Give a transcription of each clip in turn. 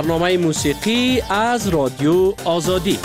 برنامه موسیقی از رادیو آزادی.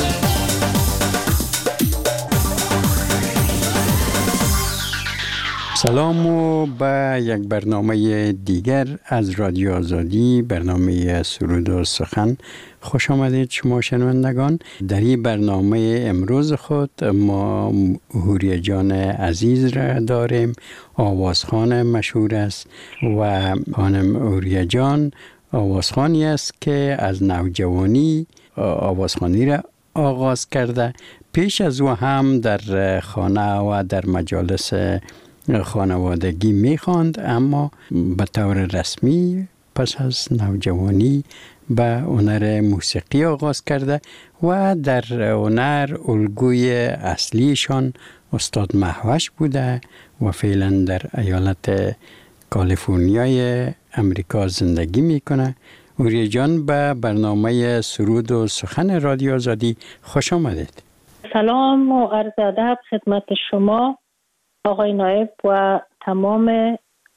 سلام و به یک برنامه دیگر از رادیو آزادی، برنامه سرود و سخن خوش آمدید شما شنوندگان. در این برنامه امروز خود ما حوریه جان عزیز را داریم. آوازخوان مشهور است و خانم حوریه جان آوازخوانی است که از نوجوانی آوازخوانی را آغاز کرده. پیش از او هم در خانه و در مجالس خانوادگی میخواند، اما به طور رسمی پس از نوجوانی به هنر موسیقی آغاز کرده و در هنر الگوی اصلیشان استاد مهوش بوده و فعلا در ایالت کالیفرنیای امریکا زندگی میکنه. حوریه جان به برنامه سرود و سخن رادیو آزادی خوش آمدید. سلام و عرض ادب خدمت شما آقای نایب و تمام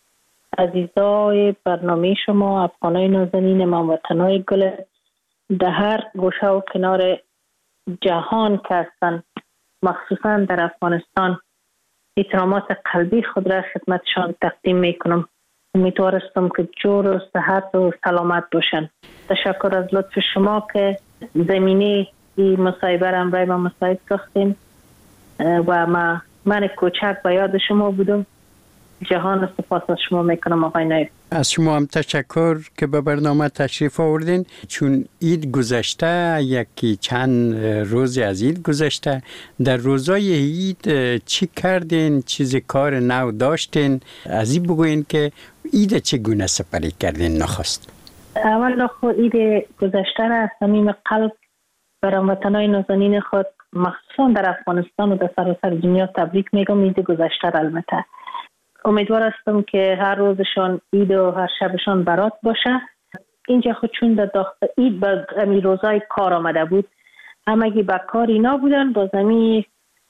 عزیزای برنامه شما، افغانای نازنین، هموطنای گل در هر گوشه و کنار جهان که هستند، مخصوصا در افغانستان. احترامات قلبی خود را خدمتشان تقدیم میکنم. امیدوارستم که جور و صحت و سلامت باشن. تشکر از لطف شما که زمینه این مصاحبه را برای ما مساعد ساختین و من کوچک به یاد شما بودم. جهان سپاس از شما میکنم آقای نایب. از شما هم تشکر که به برنامه تشریف آوردین. چون عید گذشته، یکی چند روزی از عید گذشته، در روزای عید چی کردین؟ چیز کار نو داشتین؟ از این بگوین که عید چگونه سپری کردین نخست؟ اول خود عید گذشته را از صمیم قلب برای هموطنان نازنین خود مخصوصا در افغانستان و در سراسر دنیا تبریک میگم. عید گذشته را البته امیدوار هستم که هر روزشان عید و هر شبشان برات باشه. اینجا خود چون در عید به امی روزای کار آمده بود، همگی به کار اینا بودن. باز امی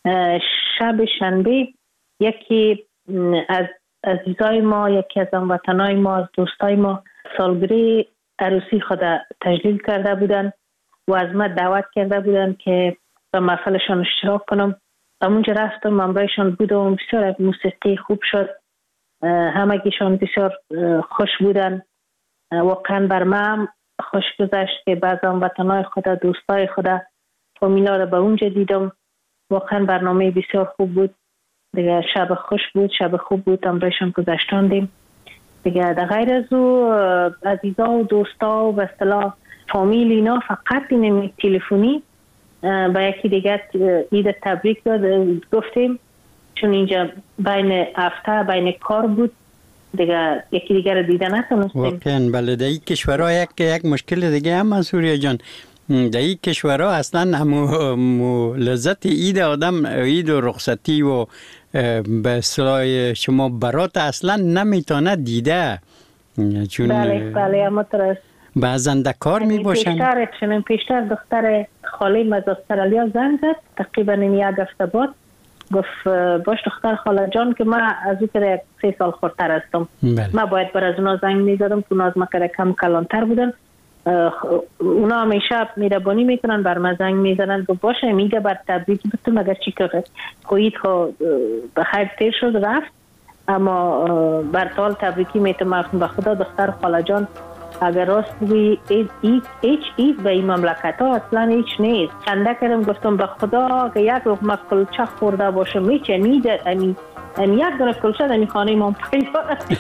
شب شنبه یکی از عزیزای ما، یکی از هموطنای ما، از دوستای ما سالگرد عروسی خود تجلیل کرده بودن و از من دعوت کرده بودن که به محفلشان اشتراک کنم. همونجا رفتم، همراهشان بودم. بسیار موسیقی خوب شد، همگیشان بسیار خوش بودن. واقعا بر من خوش گذشت که بعض هموطنای خود، دوستای خود، فامیلا را به اونجا دیدم. واقعا برنامه بسیار خوب بود دیگه. شب خوش بود، شب خوب بود، همراهشان گذشتاندیم دیگه. در غیر از او عزیزا و دوستا و به اصطلاح فامیل اینا فقط این تلفنی با یکی دیگر عید تبریک گفتیم، چون اینجا بین هفته بین کار بود دیگه، یکی دیگر رو دیده نتونستیم. واقعا بله. در این کشورها یک مشکل دیگه هم از حوریه جان، در این کشورها اصلا همو لذت عید آدم، عید و رخصتی و به اصطلاح شما برات اصلا نمیتونه دیده، چون بله همونطور بعضا در کار می باشن. پیشتر دختر خالیم از استرالیا زنگ زد تقریبا این یک هفته بعد، گفت باش دختر خاله جان که من از او که 3 سال خورتر هستم. من باید بر از اونا زنگ می زدم که اونا از من که کم کلانتر بودن. اونا همیشه میربانی میکنن، بر من زنگ میزنن که باشه میگه بر تبریک بتون اگر چی که خویید به خیر تیر شد رفت، اما بر طال تبریکی میتونم به خدا دختر خاله جان اگر راست بگویی هیچ عید به این مملکت ها اصلا هیچ نیست. چنده کردم گفتم به خدا که یک لقمه کلچه خورده باشه میچه نیده یک دونه کلچه در این خانه ما پیدا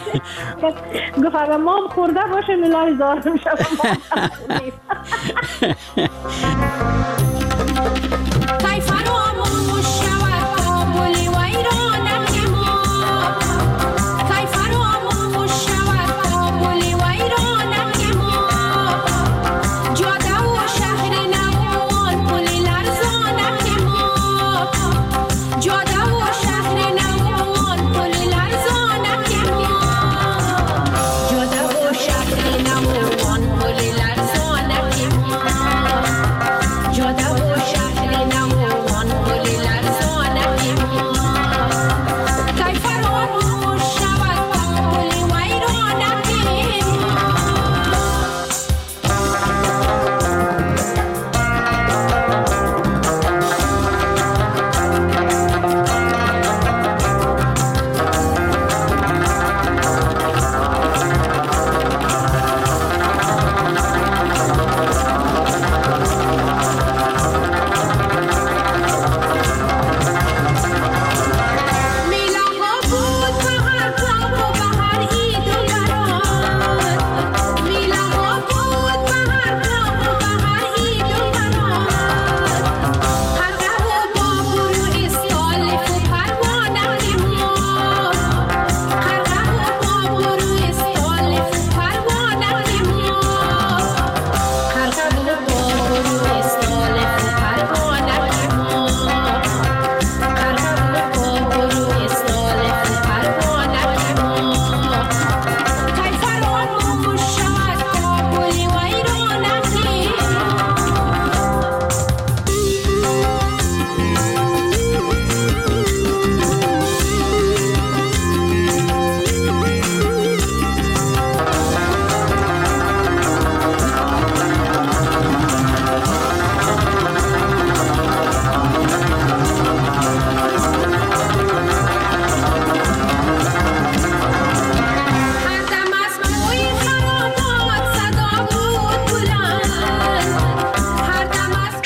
گفت اگر مام خورده باشه ملای زارم شد Yo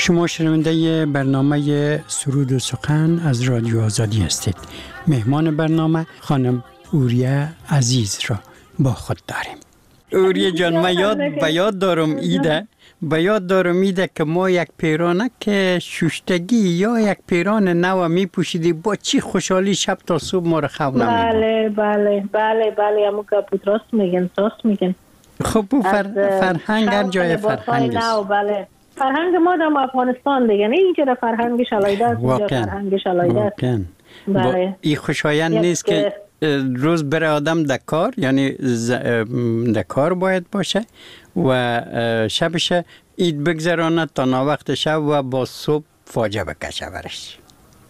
شما شنونده برنامه سرود و سخن از رادیو آزادی هستید. مهمان برنامه خانم اوریه عزیز را با خود داریم. اوریه جان، من یاد دارم ایده که ما یک پیرانه که شوشتگی یا یک پیران نو می پوشیدی، با چی خوشحالی شب تا صبح ما رو خواب نمیدی. بله امو که بود راست میگن. خب او فرهنگ هر جای فرهنگ است. بله فرهنگ ما در افغانستان دیگه، نه اینجا در فرهنگش علایده است، اینجا فرهنگش علایده است. بله این خوشایند نیست که روز بره آدم در کار، یعنی در کار باید باشه و شبش اید بگذرانه تا ناوقت شب و با صبح فاجعه بکشه برش.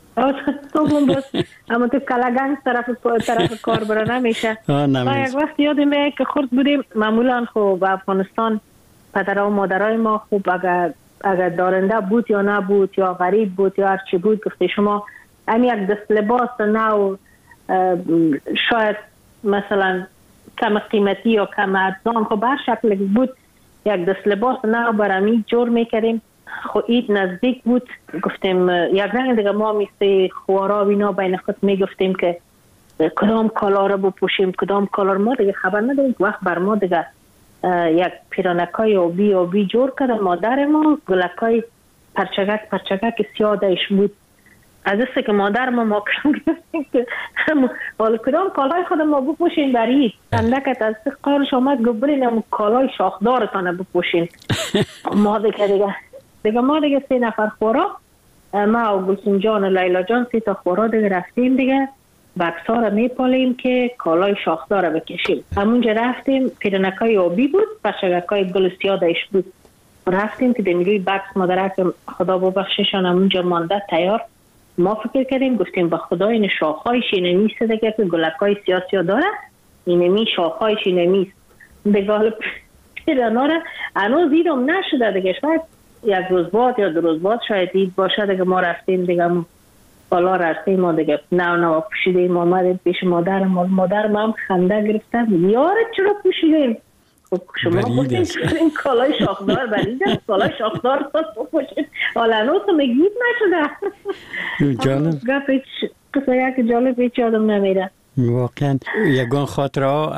اما تو کلگنگ طرف کار برا نمیشه. ما یک وقت یادمه که خورد بودیم، معمولا خب افغانستان پدرها و مادرای ما خوب اگر دارنده بود یا نبود یا غریب بود یا هرچی بود، گفته شما هم یک دست لباس نو شاید مثلا کم قیمتی یا کم ارزان، خب هر شکل بود یک دست لباس نو برمی جور میکردیم. خب اید نزدیک بود، گفتیم یک رنگ دیگه ما مثل خوارا و اینا بین خود میگفتیم که کدام کالا رو بپوشیم کدام کالا رو. ما دیگه خبر نداریم. وقت بر ما دیگه یک پیرانکای آبی جور کرد. مادر ما گلکای پرچگک سیادش بود. از است که مادر ما کم گفتیم که حالا کدام کالای خود ما بپوشین برید اندکت از قارش آمد گبرین کالای شاخدارتانه بپوشین. ما دیگه 3 نفر خورا، ما و گلسون جان و لیلا جان 3 تا خورا دیگه رفتیم دیگه بکسا را میپالیم که کالای شاخدار بکشیم. همونجا رفتیم، پیرنکای آبی بود، پرچگکای گل سیادش بود. رفتیم که دمیروی بکس مادرک خدا ببخششان همونجا مانده تیار. ما فکر کردیم گفتیم با خدا این شاخهایش اینمیست دیگه که گلکای سیاسی داره، اینمی شاخهایش اینمیست دیگه. پیرنا را هنوز دیدم نشده دیگه، شاید یک روز بعد یا 2 روز بعد شاید دید باشه دیگه. ما رفتیم دیگه بالا رفتیم ما دیگه نو پوشیدیم آمدیم پیش مادرم هم خنده گرفتم یاره چرا پوشیدیم؟ خب شما گفتیم این کالای شاخدار برید کالای شاخدار پوشید، حالا هنوز میگید نشده. جالب قصه یک جالب هیچ یادم نمیره. واقعا یگان خاطره ها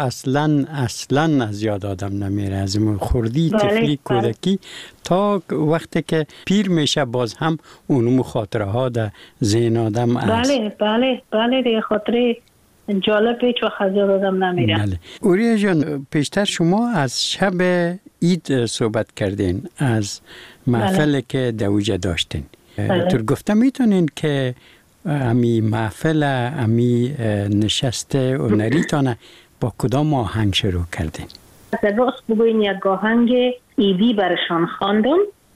اصلا از یاد آدم نمیره، از خوردی طفلی کودکی تا وقتی که پیر میشه باز هم اونم خاطره ها در ذهن آدم است. بله دیگه خاطره جالب هیچ وقت از یاد آدم نمیره. بله. اوریه جان، پیشتر شما از شب عید صحبت کردین، از محفلی که دوجه داشتین. تو گفته میتونین که امی محفل امی نشسته و نریتانه با کدام آهنگ شروع کردین؟ راست بگوین یک آهنگ ایدی برشان خواندم،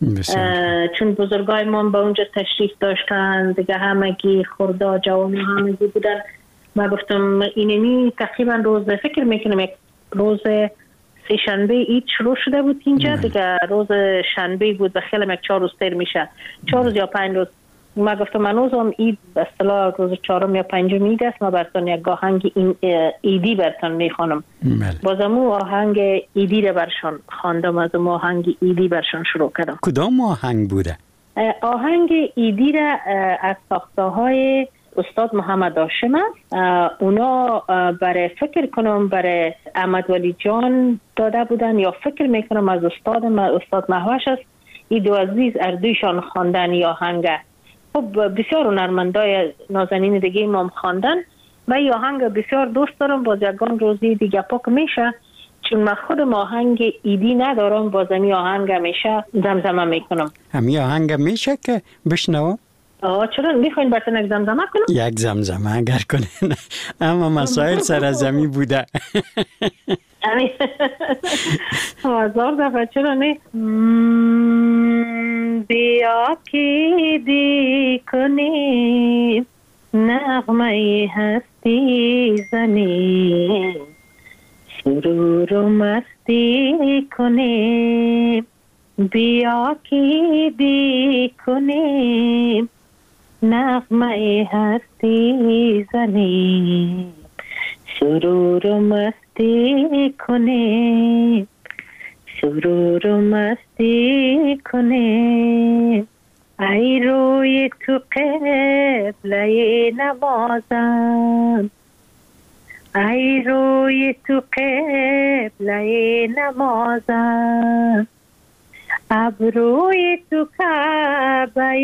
چون بزرگای ما به اونجا تشریف داشتن دیگه، همگی خورده جوانی همگی بودن. ما گفتم اینمی تقریبا روز فکر میکنم یک روز 3 شنبه عید شروع شده بود اینجا دیگه، روز شنبه بود و خیلی 4 روز تر میشه، 4 روز یا 5 روز. ما گفتم هنوزم عید به اصطلاح روز 4 یا 5 عید است، ما براتون یک آهنگ ایدی براتون میخوانم. بازم آهنگ ایدی رو برشان خواندم، از آهنگ ایدی برشان شروع کردم. کدام آهنگ بوده؟ آهنگ ایدی را از ساخته‌های استاد محمد هاشم است. اونا برای فکر کنم برای احمد ولی جان داده بودن یا فکر میکنم از استاد محوش است. این دو عزیز اردویشان خواندن یا آهنگ. خب بسیار هنرمندای نازنین دیگه ما خواندن و این آهنگ بسیار دوست دارم. باز یکان روزی دیگه پاک میشه، چون من خودم آهنگ ایدی ندارم، باز این آهنگ میشه زمزمه میکنم. همین آهنگ میشه که بشنوم؟ چرا میخواین براتون یک زمزمه کنم؟ یک زمزمه اگر کنین، اما مسائل سرزمی بوده. هزار دفعه چرا نه. بیا که دی کنی نغمه هستی زنی، سرور و مستی کنی. بیا که دی کنی نغمه هستی زنی، سرور و مستی کنی، سرور و مستی کنی. ای روی تو قبله نمازم، ای روی تو قبله نمازم، ابروی تو کعبه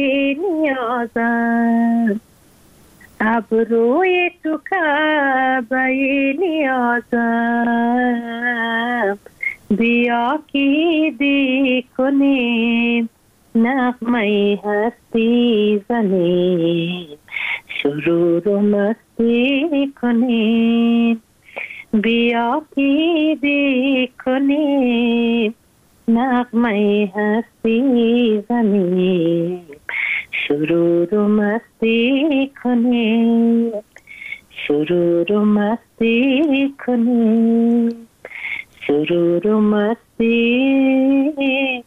نیازم، ابروی تو کعبه نیازم. بیا که دی کنیم نغمه هستی زنیم، سرور و مستی کنیم. بیا که دی کنیم نغمه هستی زنیم، سرور و مستی کنیم، سرور و مستی کنیم، سرور و مستی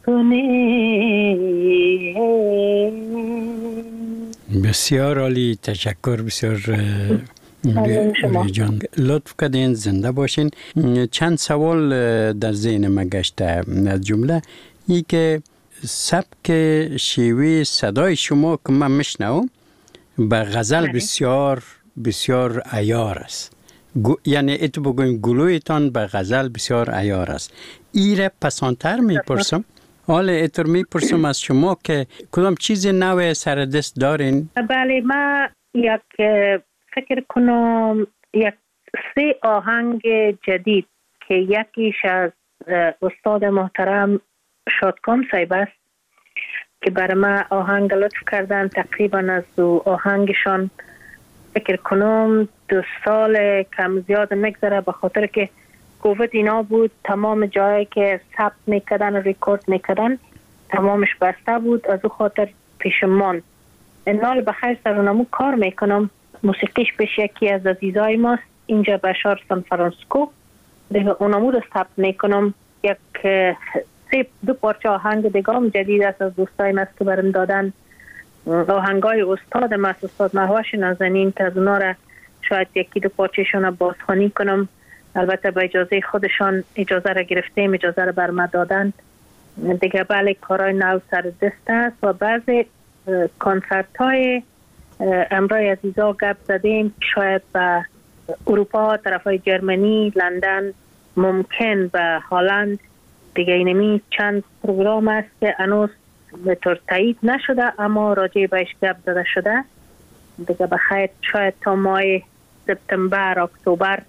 کنیم. بسیار عالی، تشکر. بسیار جان لطف کردین، زنده باشین. چند سوال در ذهن ما گشته. از جمله ای که سبک شیوه صدای شما که من میشنوم به غزل بسیار بسیار عیار است. یعنی اتو بگویم گلویتان به غزل بسیار عیار است. ایره پسانتر میپرسم، حالا اتر میپرسم از شما که کدام چیز نو سر دست دارین؟ بله، ما یک فکر کنم یک 3 آهنگ جدید که یکیش از استاد محترم شادکام صاحب است که برای ما آهنگ لطف کردن. تقریبا از دو آهنگشان فکر کنم 2 سال کم زیاد نگذره، به خاطر که کووید اینا بود، تمام جایی که ثبت میکردن و ریکورد میکردن تمامش بسته بود، از او خاطر پیشمان. انال بخیر سرونمو کار میکنم، موسیقیش پیش یکی از عزیزای ماست اینجا بشار سان فرانسیسکو، دیگه اونمو رو ثبت میکنم. یک 2 پارچه آهنگ دیگه هم جدید است از دوستای ماست که برم دادن، آهنگای استاد ماست، استاد مهوش نازنین، که از اونا را شاید 1-2 پارچهشون رو بازخوانی کنم. البته با اجازه خودشان اجازه را گرفتیم، اجازه را بر ما دادن دیگه. بله، کارهای نو سر دست است و بعضی کنسرت های امرای عزیزا گپ زدیم شاید به اروپا، طرف های جرمنی، لندن، ممکن به هلند دیگه. اینمی چند پروگرام است که هنوز به طور تایید نشده اما راجع بهش گپ زده شده دیگه. بخیر شاید تا ماه سپتامبر اکتبر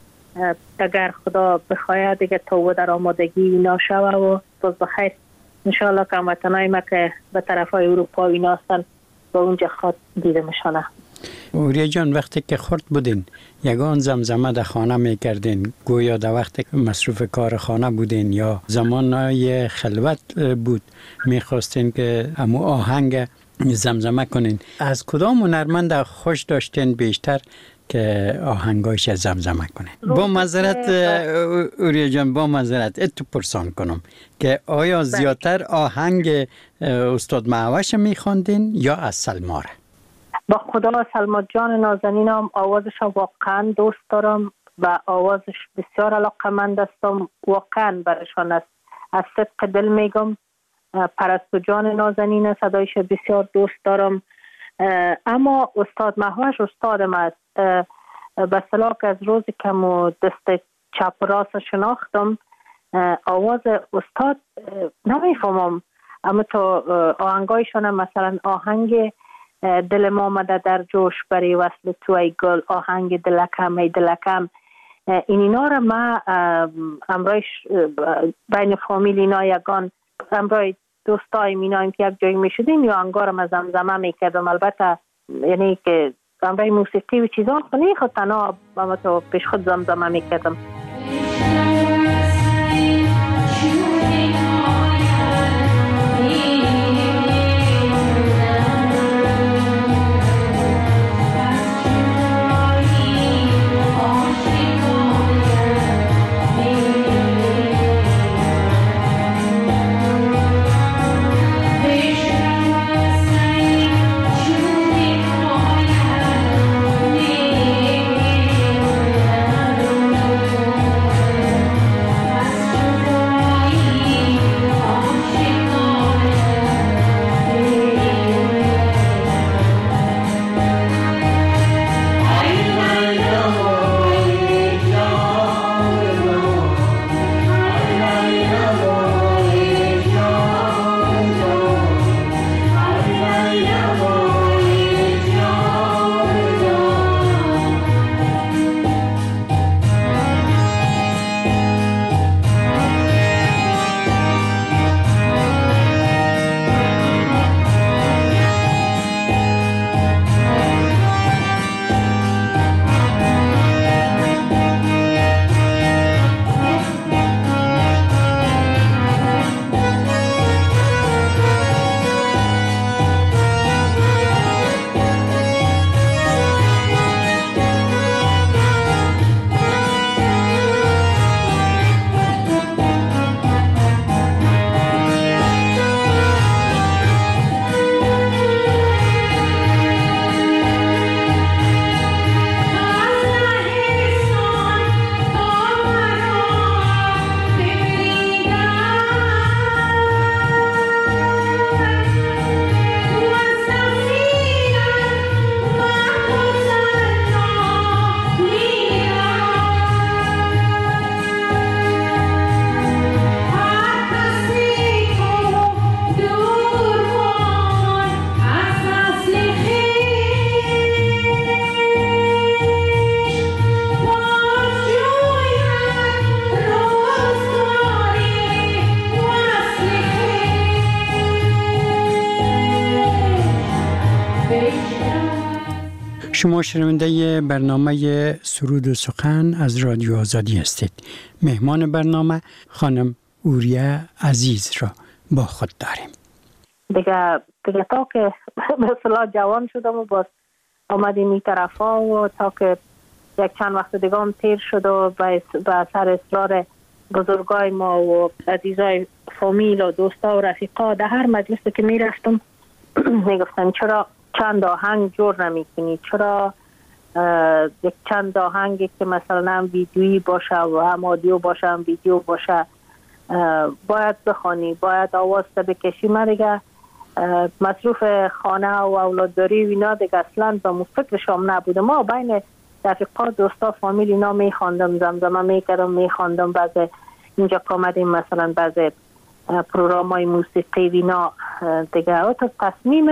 اگر خدا بخواهد دیگه تو در آمادگی اینا شوه و باز بخیر انشاءالله که هموطنای ما که به طرف های اروپا اینا هستن با اونجا خود دیده میشانه. اوریا جان، وقتی که خرد بودین یگان زمزمه در خانه میکردین، گویا در وقتی که مصروف کار خانه بودین یا زمانهای خلوت بود میخواستین که همو آهنگ زمزمه کنین، از کدام هنرمند خوش داشتین بیشتر که آهنگایش زمزمه کنه؟ با معذرت اوریا جان، با معذرت اتو پرسان کنم که آیا زیادتر آهنگ استاد مهوش میخواندین یا از سلماره؟ با خدا سلما جان نازنینم آوازش واقعا دوست دارم و آوازش بسیار علاقمند هستم، واقعا برشان است، از صدق دل میگم. پرستو جان نازنین صدایش بسیار دوست دارم، اما استاد مهوش استادم است. به صلاح از روزی که دست چپ و راست شناختم آواز استاد نمیفهمم، اما تو آهنگایشون مثلا آهنگ دل ما آمده در جوش برای وصل تو ای گل، آهنگ دلکم ای دلکم، اینا را ما امرایش بین فامیل اینا یگان امرای دوستای مینایم که یک جایی میشدیم یا انگارم از زمزمه میکردم. البته یعنی که امرای موسیقی و چیزا خونی خود تنها اما تو پیش خود زمزمه میکردم. شما شنونده برنامه سرود و سخن از رادیو آزادی هستید. مهمان برنامه خانم اوریه عزیز را با خود داریم. دیگه تا که مثلا جوان شدم و باز آمدیم این طرفا و تا که یک چند وقت دیگه هم تیر شد و به اثر اصرار بزرگای ما و عزیزای فامیل و دوستا و رفیقا در هر مجلسی که می رفتم می گفتن چرا چند آهنگ جور نمی کنی، چرا یک چند آهنگی که مثلا ویدیویی باشه و هم آدیو باشه هم ویدیو باشه باید بخوانی، باید آواز بکشی. من دیگه مصروف خانه و اولادداری و اینا دیگه اصلا به فکرشام نبوده. ما بین رفیقا دوستا فامیل اینا می خواندم، زمزمه می کردم، می خواندم. بعضی اینجا که آمدیم مثلا بعضی پروگرام‌های موسیقی اینا دیگه تا تصمیم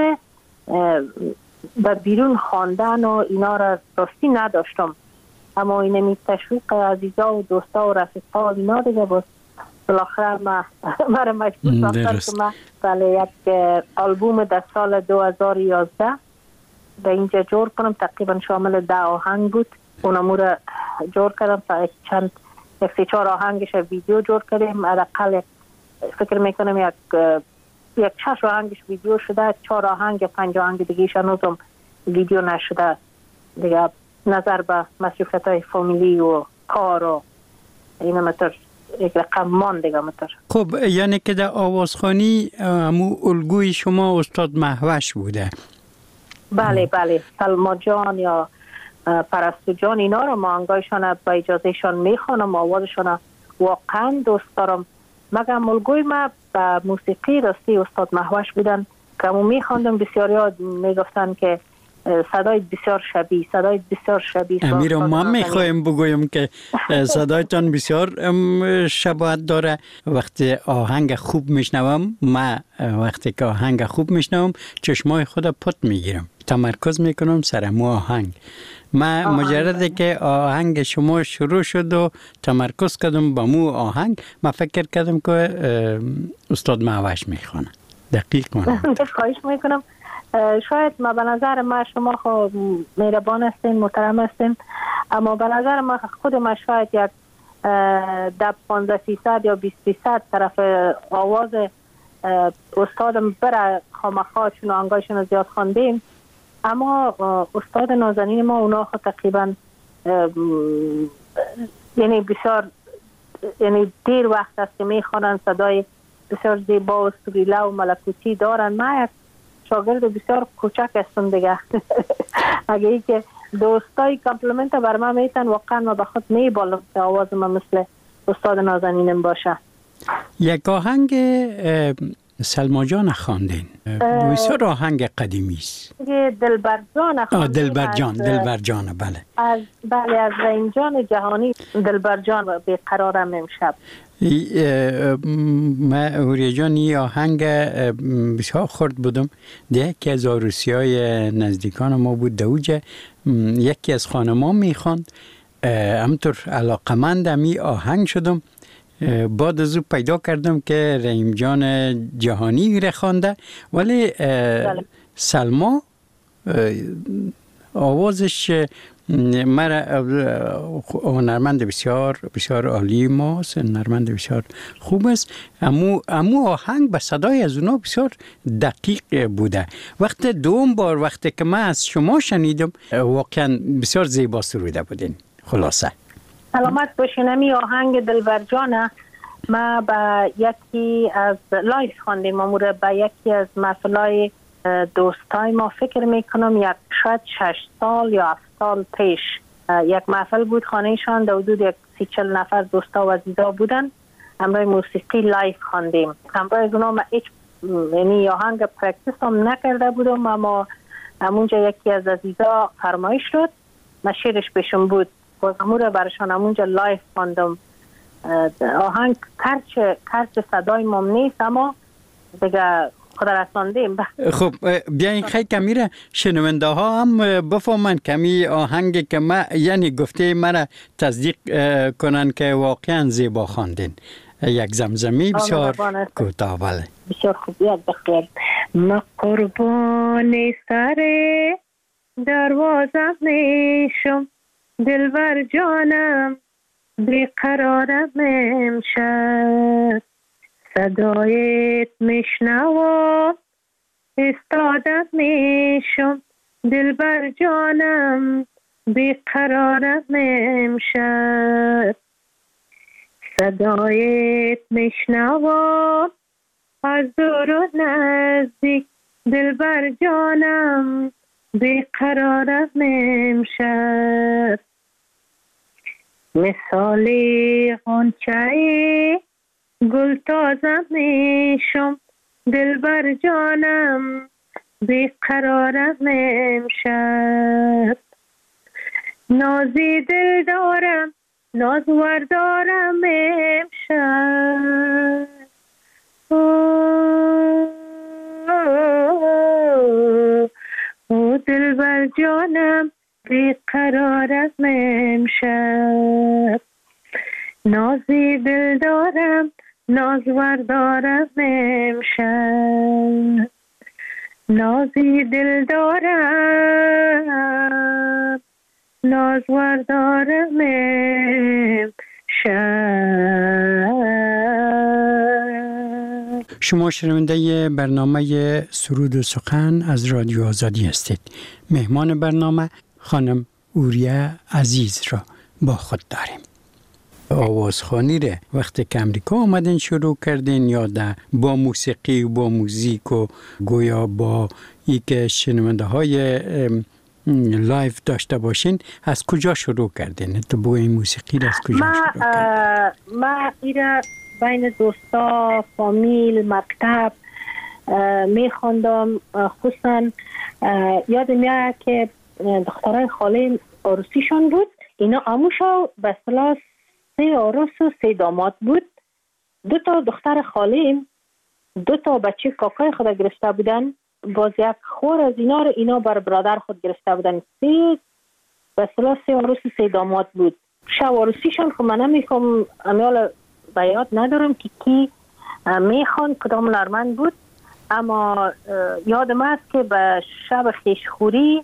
به بیرون خواندن و اینا را راستی نداشتم، اما این می تشویق عزیزا و دوستا و رفیقا اینا دیگه باز بالاخره مرا مجبور ساختن که من بله یک آلبوم در سال 2011 به اینجا جور کنم. تقریبا شامل 10 آهنگ بود. اونمو را جور کردم تا یک 3-4 آهنگش ویدیو جور کردیم. حداقل فکر میکنم یک 6 آهنگش ویدیو شده، 4 آهنگ 5 آهنگ دیگه‌اش هنوزم ویدیو نشده دیگه. نظر به مصروفیت‌های فامیلی و کار و اینا مطور یک رقم مان دیگه مطور. خب یعنی که در آوازخوانی همو الگوی شما استاد مهوش بوده؟ بله بله، سلما جان یا پرستو جان اینا رو ما انگایشان با اجازهشان میخوانم، آوازشان واقعا دوست دارم. مگم الگوی ما به موسیقی راستی استاد مهوش بودن که همون میخواندم. بسیاری ها میگفتن که صدای بسیار شبیه امیر ما میخوایم بگویم که صدایتان بسیار شباهت داره. وقتی آهنگ خوب میشنوم، ما وقتی که آهنگ خوب میشنوم چشمای خود پت میگیرم، تمرکز میکنم سر مو آهنگ. ما مجرده که آهنگ شما شروع شد و تمرکز کردم با مو آهنگ، ما فکر کردم که استاد مهوش میخوانه. دقیق کنم. خواهش میکنم. شاید ما به نظر ما شما خود مهربان هستین، محترم هستین، اما به نظر ما خود ما شاید یک 15% یا 20% طرف آواز استادم بره خامخا چون آنگایشون زیاد خواندیم. اما استاد نازنین ما اونا خود تقریبا یعنی بسیار دیر وقت است که میخوانن، صدای بسیار زیبا و سریله و ملکوتی دارن. من یک شاگرد بسیار کوچک هستم دیگه. اگه ای که دوستای کامپلیمنت بر من میتن واقعا ما به خود میبالم که آواز من مثل استاد نازنینم باشه. یک آهنگ سلما جان خواندین، بسیار آهنگ قدیمی است. دلبر جان خواندین. دلبر جان بله. از رحیم جان جهانی. دلبر جان بیقرارم امشب. من اوریه جان این آهنگ بسیار خورد بودم. یکی از عروسی‌های نزدیکان ما بود دوجه، یکی از خانمان میخواند، همطور علاقمندم این آهنگ شدم. بعد از او پیدا کردم که رحیم جان جهانی را خوانده، ولی سلما آوازش مرا هنرمند بسیار بسیار عالی ماست، هنرمند بسیار خوب است. امو آهنگ به صدای از اونا بسیار دقیق بوده. دوم بار وقتی که من از شما شنیدم واقعا بسیار زیبا سروده بودین. خلاصه سلامت باشین. آهنگ دلبر جانه ما با یکی از لایف خواندیم، امور با یکی از محفلای دوستای ما فکر میکنم شاید 6 سال یا 7 سال پیش یک محفل بود. خانهشان در حدود 30-40 نفر دوستا و عزیزا بودن. همراه موسیقی لایف خواندیم. همراه از اونا ما یعنی آهنگ پرکتیس هم نکرده بودم، اما همونجا یکی از عزیزا فرمایش شد، ما شیرش پیشم بود، بازمور برشان همونجا لایف خواندم. آهنگ کرچ صدای مام نیست، اما دیگه خدا رساندیم. خب بیاین خیلی کمی را شنونده ها هم بفهمن کمی آهنگ که ما یعنی گفته مرا تصدیق کنن که واقعا زیبا خواندین. یک زمزمی بسیار کوتاه. بله بسیار خوب. یاد بخیر. ما قربان سر دروازم میشم دلبر جانم بیقرارم امشب صدایت میشنوم استادم میشم دلبر جانم بیقرارم امشب صدایت میشنوم از دور و نزدیک دلبر جانم بیقرارم امشب مثالی غنچه گل تازه میشم دلبر جانم بیقرارم امشب نازی دل دارم نازور دارم امشب او دلبر جانم بیقرارم امشب نازی دل دارم نازور دارم امشب نازی دل دارم نازور دارم امشب. شما شنونده برنامه سرود و سخن از رادیو آزادی هستید. مهمان برنامه خانم اوریا عزیز را با خود داریم. آوازخوانی را وقتی که امریکا آمدین شروع کردین یا با موسیقی و با موزیک و گویا با ای که شنونده های لایف داشته باشین از کجا شروع کردین؟ تو با این موسیقی را از کجا شروع کردین؟ ما ایره بین دوستا فامیل مکتب میخوندم. خصوصا یادم میاد که دخترای خاله عروسیشون بود، اینا آموشا به اصطلاح 3 عروس و 3 داماد بود. 2 تا دختر خالیم 2 تا بچه کاکای خود گرفته بودن، باز یک خور از اینا رو اینا بر برادر خود گرفته بودن. 3 به اصطلاح 3 عروس و 3 داماد بود. شب عروسیشون خب من نمیخوام امیال بیاد ندارم که کی میخوان کدام هنرمند بود، اما یادم است که به شب خیشخوری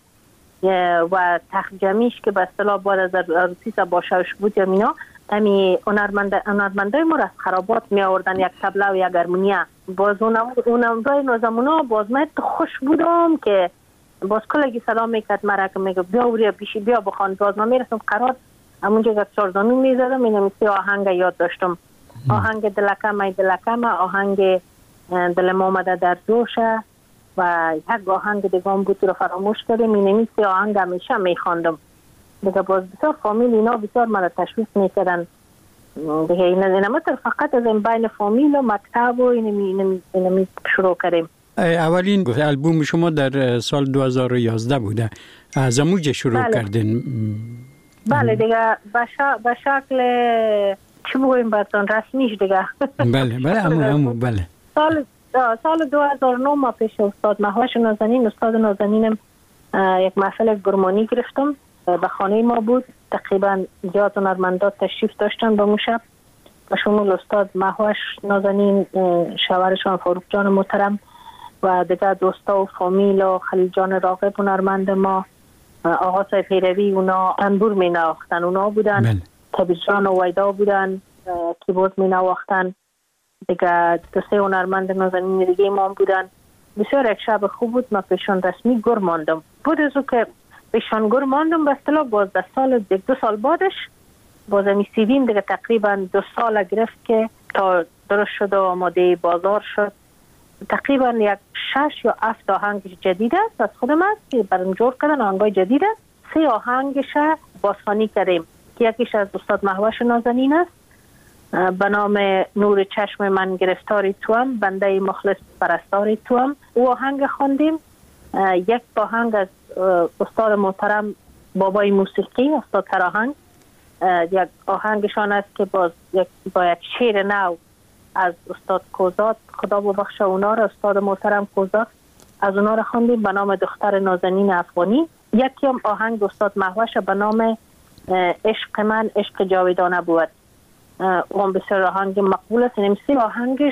و تخت جمیش که به اصطلاح بعد از عروسی باشوش بود یا مینا امی هنرمندای ما را از خرابات می آوردن، یک تبله و یک هارمونیا. باز اونم رای نازمونا باز من خوش بودم که باز کلگی سلام میکرد مرا که میگه بیا وریا پیشی بیا بخوان. باز من میرسم قرار همونجا که چارزانو میزدم اینم سی آهنگ یاد داشتم. آهنگ دلکم ای دلکم، آهنگ دلم آمده در جوشه و یک آهنگ دیگه هم بود رو فراموش کردم. اینمی سی آهنگ همیشه میخواندم دیگه. باز بسیار فامیل اینا بسیار مرا تشویق میکردن دیگه. اینم فقط از این بین فامیل و مکتب و اینمی شروع کردیم. اولین البوم شما در سال 2011 بوده، از اموجه شروع کردین؟ بله دیگه به شکل چی بگویم براتون رسمیش دیگه. بله بله. سال 2009 ما پیش استاد مهوش نازنین، استاد نازنینم یک محفل گرمانی گرفتم به خانه ما بود. تقریبا زیاد هنرمندات تشریف داشتن به اون شب و شمول استاد مهوش نازنین، شوهرشان فاروق جان محترم و دیگه دوستا و فامیل و خلیل جان راغب هنرمند ما، آقا صاحب پیروی، اونا انبور می نواختن، اونا بودن. کبیر جان و ویدا بودن که باز می نواختن دیگه. 2-3 هنرمند نازنین دیگه ما بودن. بسیار یک شب خوب بود. ما پیشان رسمی گر ماندم. بود از او که پیشان گر ماندم به اصطلاح باز در سال 2 سال بعدش باز می سیدیم دیگه تقریبا 2 سال گرفت که تا درست شد و آماده بازار شد. تقریبا یک 6 یا 7 آهنگ جدید است از خودم است که برام جور کردن آهنگای جدید است. 3 آهنگش بازخوانی کردیم که یکیش از استاد مهوش نازنین است به نام نور چشم من گرفتاری توام، بنده مخلص پرستاری توام. او آهنگ خواندیم. یک آهنگ از استاد محترم بابای موسیقی استاد تراهنگ، یک آهنگشان است که با یک شعر نو از استاد کوزات، خدا ببخشه اونا را، استاد محترم کوزات، از اونا را خواندیم به نام دختر نازنین افغانی. یکی هم آهنگ استاد مهوش به نام عشق من عشق جاودانه بود. اون بسیار آهنگ مقبول است. این 3 آهنگش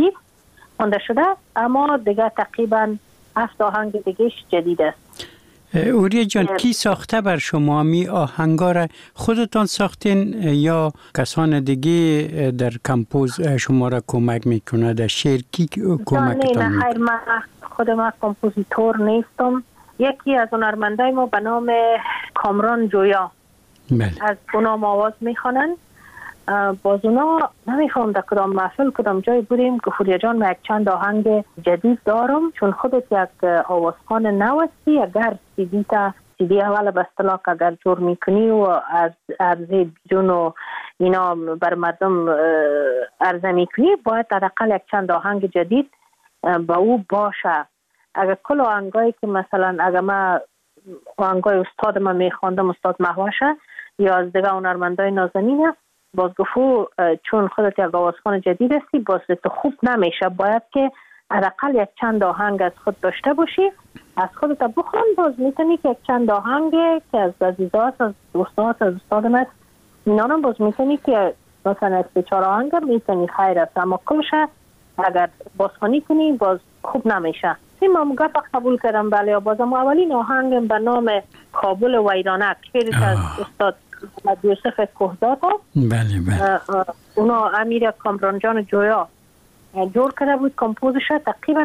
خونده شده، اما دیگه تقریبا 7 آهنگ دیگهش جدید است. اوریا جان کی ساخته بر شما می آهنگا را؟ خودتان ساختین یا کسان دیگه در کمپوز شما را کمک میکنه؟ در شعر کی کمکتان نه خیر، من خودم کمپوزیتور نیستم. یکی از هنرمندای ما به نام کامران جویا از اونام آواز میخوانن. باز اونا نمیخوام در کدام محفل کدام جای بودیم که فوریا جان من یک چند آهنگ جدید دارم، چون خودت یک آوازخوان نوستی، اگر سیدی اول به اصطلاح اگر جور میکنی و از عرضه بیرون و اینا بر مردم عرضه میکنی، باید حداقل یک چند آهنگ جدید با او باشه. اگر کل آهنگایی که مثلا اگر من آهنگای استاد من میخواندم، استاد محوشه یا از دیگه هنرمندای نازنین، باز گفتو چون خودت یک آوازخوان جدید هستی، باز تو خوب نمیشه، باید که حداقل یک چند آهنگ از خود داشته باشی، از خودت بخون. باز میتونی که یک چند آهنگ که از عزیزات، از دوستات، از استادم است، اینا هم باز میتونی که مثلا 3-4 آهنگ میتونی خیر است، اما کلشه اگر بازخوانی کنی باز خوب نمیشه. من گپ قبول کردم. بله، بازم اولین آهنگم به نام کابل ویرانک، شعرش از استاد یوسف کهزاد هست. بله. اونا امیر کامران جان جویا جور کرده بود. کمپوزش تقریبا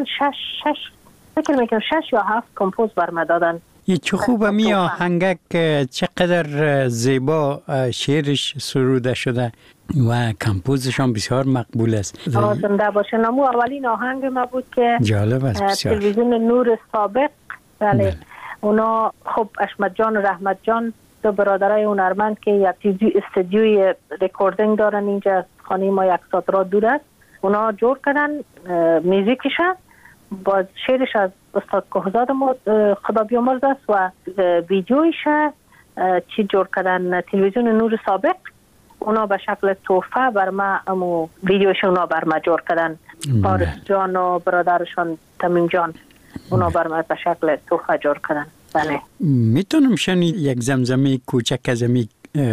6 یا 7 کمپوز برم دادن. یه چه خوبه می آهنگک، چقدر زیبا شعرش سروده شده و کمپوزشان بسیار مقبول است. زنده باشه. نمو اولین آهنگ ما بود که جالب است بسیار. تلویزیون نور سابق. بله. اونا خب اشمت جان و رحمت جان، دو برادرای هنرمند که یک استودیوی رکوردینگ دارن اینجا، خانه ما 1 ساعت راه دور است. اونا جور کردن میوزیکش، با شعرش از استاد کهزاد خدا بیامرز است و ویدیویش چی جور کردن تلویزیون نور سابق. اونا به شکل تحفه بر ما امو ویدیوش اونا بر ما جور کردن. فارس جان و برادرشان تمیم جان اونا بر ما به شکل تحفه جور کردن. بله. میتونم شنید یک زمزمه کوچک از امی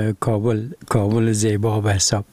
کابل زیبا به حساب؟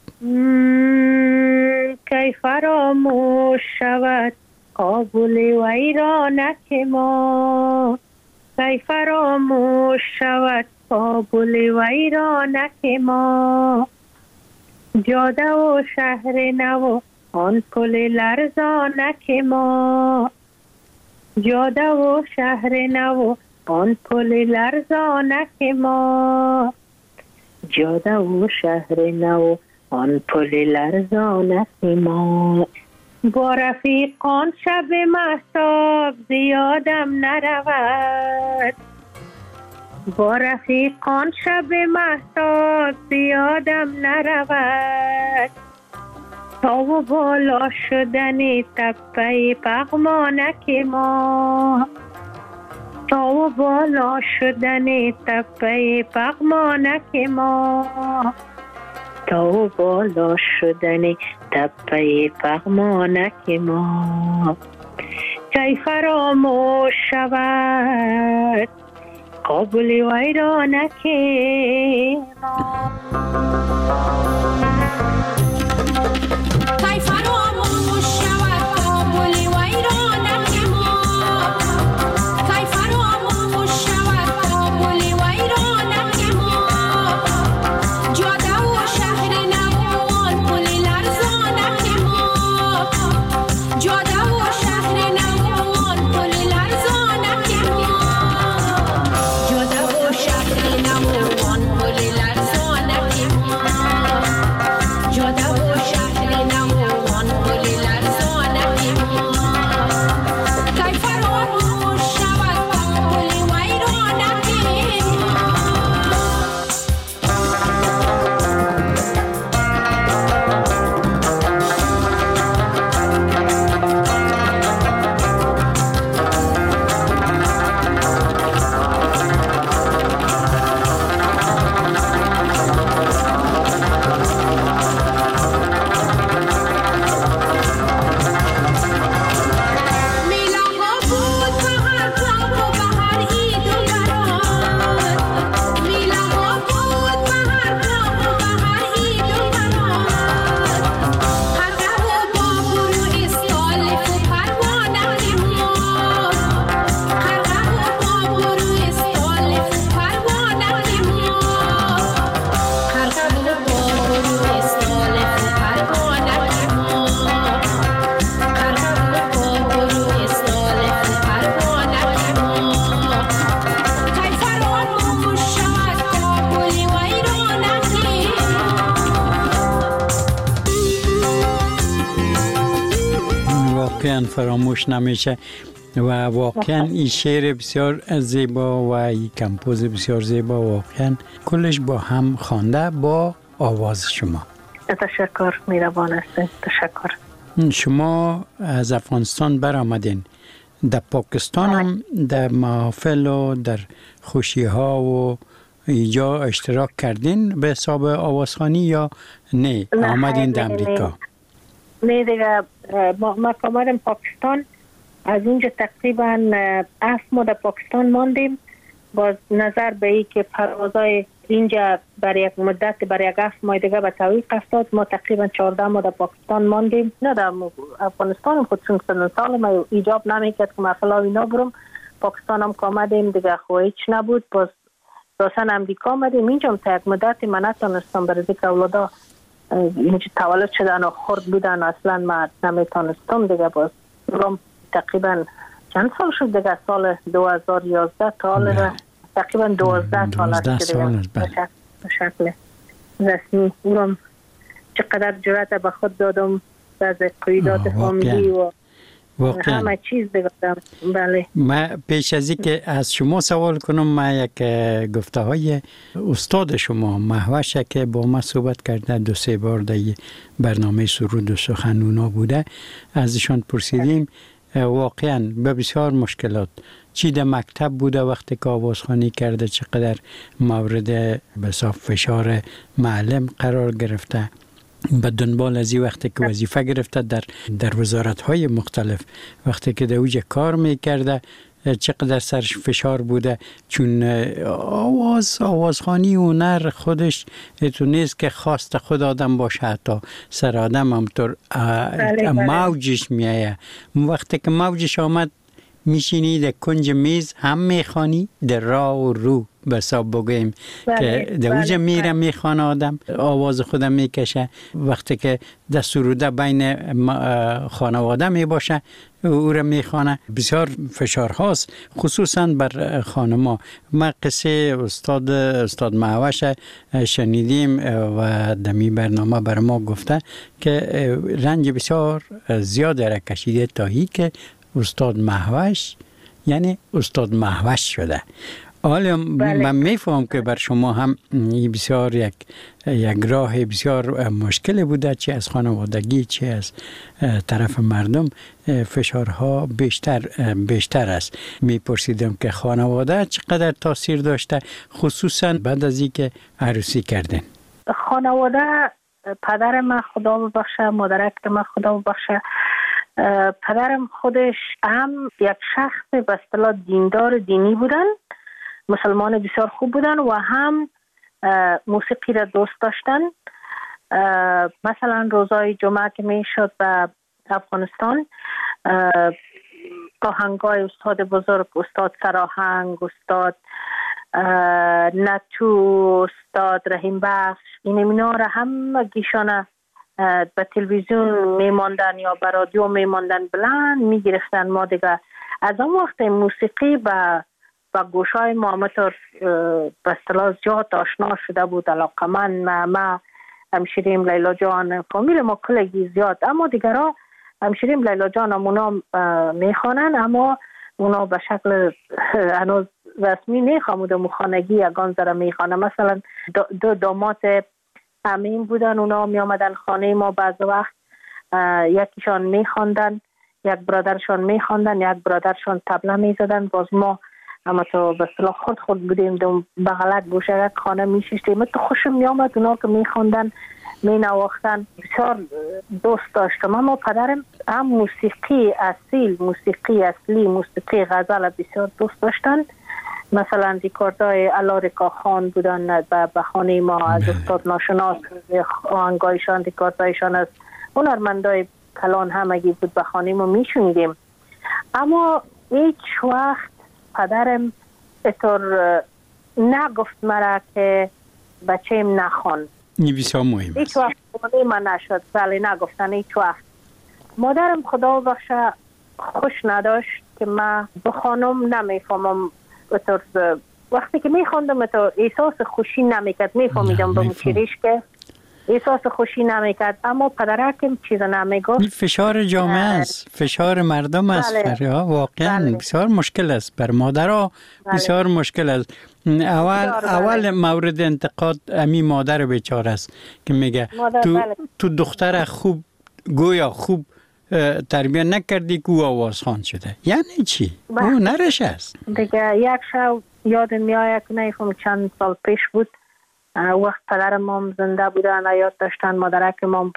کی فراموش شود کابل ویرانک ما، کی فراموش شود کابل ویرانک ما، جاده و شهر نو آن پل لرزانک ما، جاده و شهر نو آن پل لرزانک ما، جاده و شهر نو آن پل لرزانک ما. با رفیقان شب مهتاب زیادم نرود، با رفیقان شب مهتاب زیادم نرود، تا و بالا شدن تپه پغمانک ما، تا و بالا شدن تپه پغمانک ما، تا و بالا شدن تپه پغمانک ما، کی فراموش شود کابل ویرانک ما. Yo من فراموش نمیشه و واقعا این شعر بسیار زیبا و این کمپوز بسیار زیبا واقعا کلش با هم خوانده با آواز شما. تشکر، مهربان هستین. تشکر. شما از افغانستان برآمدین، در پاکستان هم در محافل و در خوشی ها و اینجا اشتراک کردین به حساب آوازخوانی یا نه آمدین در امریکا؟ نه دیگه، ما آمدیم پاکستان. از اونجا تقریبا 7 ماه در پاکستان ماندیم. باز نظر به ای که پروازای اینجا برای یک مدت برای یک 7 ماه دیگه به تعویق افتاد، ما تقریبا 14 ماه در پاکستان ماندیم. نه در افغانستان خود چون سال ما ایجاب نمیکرد که ما فلا اینا برم. پاکستان هم آمدیم دیگه، خو هیچ نبود. باز راسن امریکا آمدیم. اینجا تا یک مدت من نتونستم برای دیگه اولادا اینجا تولد شدن و خورد بودن، اصلا ما نمیتونستم دیگه. باز تقریبا چند سال شد دیگه، سال 2011 تا حال تقریبا 12 سال به شکل رسمی. اونم چقدر جرأت به خود دادم از قیادات فامیلی و همه چیز بگم. بله. ما پیش از که از شما سوال کنم، ما یک گفته های استاد شما مهوشه که با ما صحبت کرده 2-3 بار در برنامه سرود و سخن اونا بوده، ازشان پرسیدیم واقعا به بسیار مشکلات چی در مکتب بوده وقتی که آوازخوانی کرده، چقدر مورد بساط فشار معلم قرار گرفته، به دنبال از این وقتی که وظیفه گرفته در وزارت‌های مختلف، وقتی که در اوج کار میکرده چقدر سرش فشار بوده، چون آوازخوانی هنر خودش تو نیست که خواست خود آدم باشه، حتی سر آدم همطور موجش میایه. وقتی که موجش آمد میشینی در کنج میز هم میخوانی، در راه و رو بساب بگویم که در اوج میره میخوانه آدم، آواز خودم میکشه. وقتی که در سروده بین خانواده میباشه او را میخوانه. بسیار فشار هاست خصوصا بر خانما. ما قصه استاد مهوش شنیدیم و دمی برنامه بر ما گفته که رنج بسیار زیاد را کشیده تا هی که استاد مهوش یعنی استاد مهوش شده. حالا من میفهم که بر شما هم بسیار یک راه بسیار مشکل بوده، چه از خانوادگی چه از طرف مردم فشارها بیشتر است. میپرسیدم که خانواده چقدر تاثیر داشته، خصوصا بعد از اینکه عروسی کردن؟ خانواده، پدر من خدا ببخشه، مادرک من خدا ببخشه، پدرم خودش هم یک شخص به اصطلاح دیندار دینی بودن، مسلمان بسیار خوب بودن و هم موسیقی را دوست داشتن. مثلا روزای جمعه که می شد به افغانستان، آهنگای استاد بزرگ، استاد سراهنگ، استاد نتو، استاد رحیم بخش، اینا را هم گیشانه به تلویزیون میماندن یا به رادیو میماندن، بلند میگرفتن. ما دیگه از اون وقت موسیقی به گوشای ما همطور به اصطلاح زیاد آشنا شده بود. علاقه ما همشیریم لیلا جان، فامیل ما کلگی زیاد، اما دیگرها همشیریم لیلا جان هم اونا میخوانن، اما اونا به شکل هنوز رسمی نیخوامود، مخانگی یگان ذره میخوانن. مثلا دو داماد امین بودن، اونا می آمدن خانه ما بعض وقت، یکیشان می خواندن، یک برادرشان می خواندن، یک برادرشان طبله می زدن. باز ما اما تو به اصطلاح خود بودیم، دو بغلک گوشه یک خانه می شیشتیم. تو خوشم می آمد اونا که می خواندن، می نواختن. بسیار دوست داشتم. اما پدرم هم موسیقی اصیل، موسیقی اصلی، موسیقی غزل بسیار دوست داشتن. مثلا دیکاردای علارکا خان بودن به خانه ما، از استاد ناشناس آهنگایشان، دیکاردایشان از هنرمندای کلان همگی بود، به خانه ما میشونیدیم. اما هیچ وقت پدرم اطور نگفت مرا که بچه‌م نخوان. این بسیار مهم. هیچ وقت خانه من نشد، ولی نگفتن هیچ وقت. مادرم خدا بخشه خوش نداشت که من بخوانم، نمیفهمم. وقتی که میخواندم تو احساس خوشی نمیکرد، میفهمیدم به مچیریش که احساس خوشی نمیکرد. اما پدرکم چیز نمیگفت. فشار جامعه است، فشار مردم است. واقعا بسیار مشکل است بر مادرها. بسیار مشکل است. اول مورد انتقاد امی مادر بیچاره است که میگه تو دختر خوب گویا خوب تربیت نکردی که او آوازخوان شده. یعنی چی؟ او نرش است. دیگه یک شب یاد میآید که نمیفهم چند سال پیش بود، وقت پدر مام زنده بودن، حیات داشتن. مادرک مام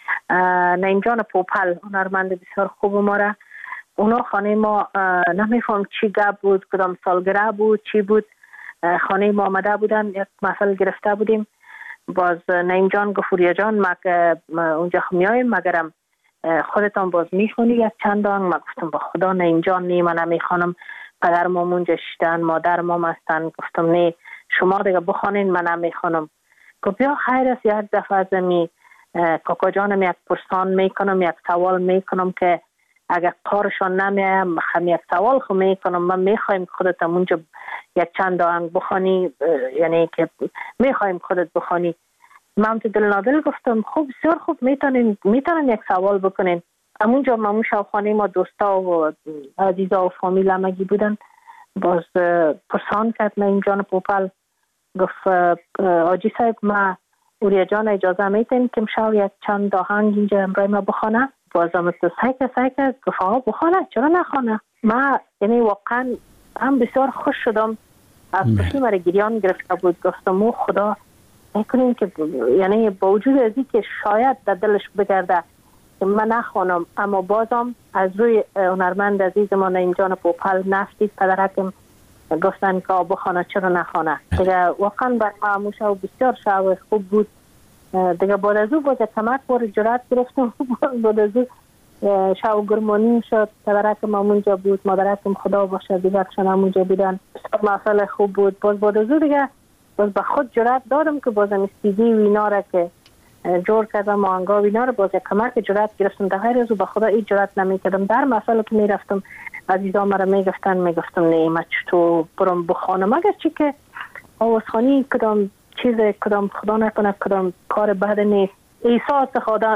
نعیم جان پوپل، هنرمند بسیار خوب ما را، اونا خانه ما نمیفهم چی گپ بود، کدام سالگرد بود چی بود، خانه ما آمده بودن، یک محفل گرفته بودیم. باز نعیم جان گفت وریا جان ما که اونجا میایم مگرم خودتان باز میخونی یک چند آهنگ. ما گفتم با خدا نعیم جان نی، من نمیخوانم، پدر مام اونجا شدن، مادر مام هستن. گفتم نه شما دیگه بخوانین، من نمیخوانم. گفت بیا خیر است یک دفعه از می کاکا جانم یک پرسان میکنم، یک سوال میکنم که اگر کارشان نمیایم هم یک سوال خو میکنم، من میخوایم خودت اونجا یک چند آهنگ بخوانی، یعنی که میخوایم خودت بخوانی. من تو دل نادل گفتم خوب بسیار خوب، میتونن یک سوال بکنین. همونجا ماموش و خانه ما دوستا و عزیزا و فامیل همگی بودن. باز پرسان کرد نعیم جان پوپل، گفت آجی صاحب ما وریا جان اجازه میتین که امشب یک چند آهنگ اینجا امرای ما بخونه؟ باز هم سایکه گفت آقا بخونه، چرا نخونه؟ ما یعنی واقعا هم بسیار خوش شدم. از پسی مرا گریان گرفته بود. گفتم او خدا میکنیم که یعنی با وجود از این که شاید در دلش بگرده که من نخوانم، اما بازم از روی هنرمند عزیز ما نعیم جان پوپل نفتید پدرکم گفتن که بخوانه چرا نخوانه. دیگه واقعا بر ما شو بسیار شو خوب بود. دیگه بعد از او باز کمک بار جرات گرفتم. بعد از او شو گرمانی شد. پدرکم همونجا بود، مادرکم خدا باشه دیگرشان همونجا بودن. مسئله خوب بود. باز بعد از او دیگه باز به خود جرات دادم که بازم استیدی و اینا را که جور کردم، آهنگا و اینا را باز کمک جرات گرفتم. در غیر از او به خدا این جرات نمیکردم. در مسئله که میرفتم عزیزا مرا میگفتم نه من چطور برم بخوانم، اگر چی که آوازخوانی کدام چیز کدام خدا نکنه کدام کار بد نیست. احساس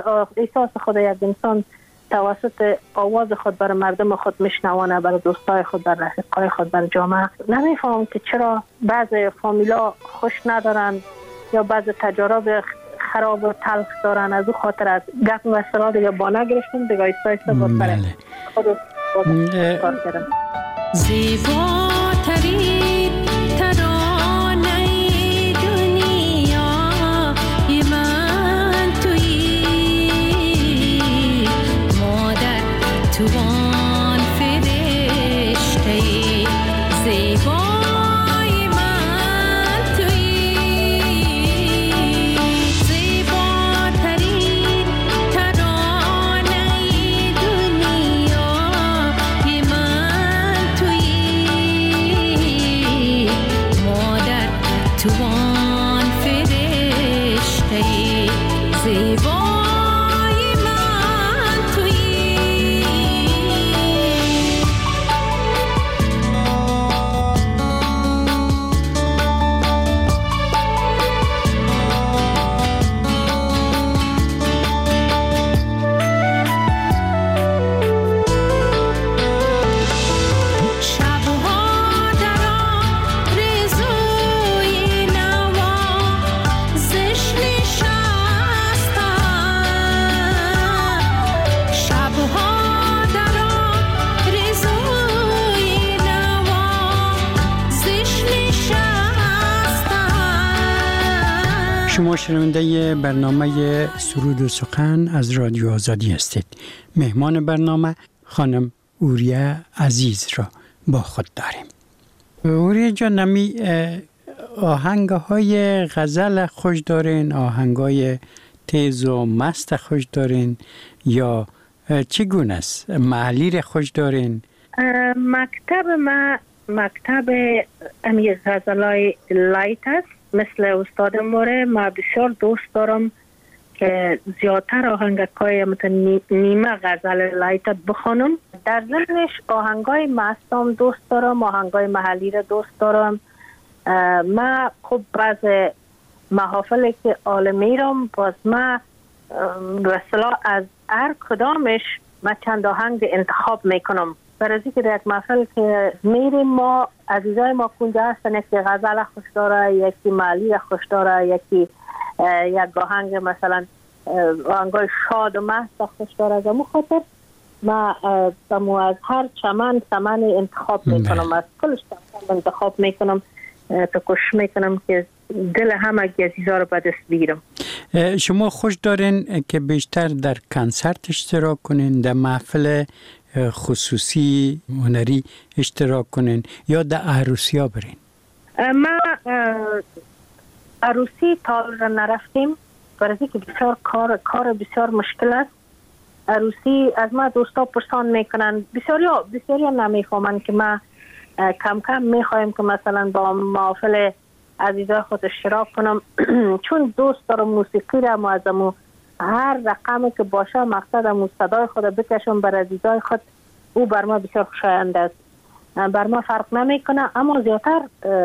خدا یک انسان توسط آواز خود بر مردم خود میشنوانه، بر دوستای خود، بر رفیقای خود، بر جامعه. نمیفهم که چرا بعضی فامیلا خوش ندارن یا بعضی تجارب خراب و تلخ دارن. از او خاطر از گپ و سرا دیگه بانه گرفتم دیگه ایستا با پره خود کار کردم. زیباترین ترانه دنیا من تویی، مادر تو آن فرشته زیبای من تویی. زیباترین ترانه دنیا من تویی، مادر تو آن فرشته زیبای من تویی. شبها در آرزوی نوا زش نشستم، شبها در آرزوی نوا زش نشستم. شما شنونده برنامه سرود و سخن از رادیو آزادی هستید. مهمان برنامه خانم وریا عزیز را با خود داریم. وریا جان، نمی آهنگ های غزل خوش دارین، آهنگ های تیز و مست خوش دارین یا چگونه است؟ محلی را خوش دارین؟ مکتب ما مکتب امی غزلای لایت است. مثل استاد موره ما بسیار دوست دارم که زیادتر آهنگای نیمه غزل لایت بخونم. در ضمنش آهنگای مستم دوست دارم، آهنگای محلی را دوست دارم. ما خب بعض محافلی که آل میرم باز ما به اصطلاح از هر کدامش ما چند آهنگ انتخاب میکنم. برای که در یک محفل که میریم ما عزیزای ما کنجا هستن، یکی غزل خوش داره، یکی مالی خوش داره، یکی یک آهنگ مثلا آهنگای شاد و مست خوش داره. از امو خاطر ما از هر چمن انتخاب میکنم، از کلش انتخاب میکنم تا کوشش میکنم که دل همه عزیزا رو به دست بگیرم. شما خوش دارین که بیشتر در کنسرت اشتراک کنین، در محفل خصوصی هنری اشتراک کنین یا در عروسی ها برین؟ ما عروسی تا نرفتیم برای که بسیار کار بسیار مشکل است. عروسی از ما دوستا پرسان میکنن، بسیاری نمیفهمن که ما کم کم میخوایم که مثلا با محافل عزیزای خود اشتراک کنم چون دوست دارم موسیقی را معظمو هر رقمی که باشه مقصدم صدای خود بکشم بر عزیزای خود. او بر ما بسیار خوشایند است، بر ما فرق نمیکنه، اما زیادتر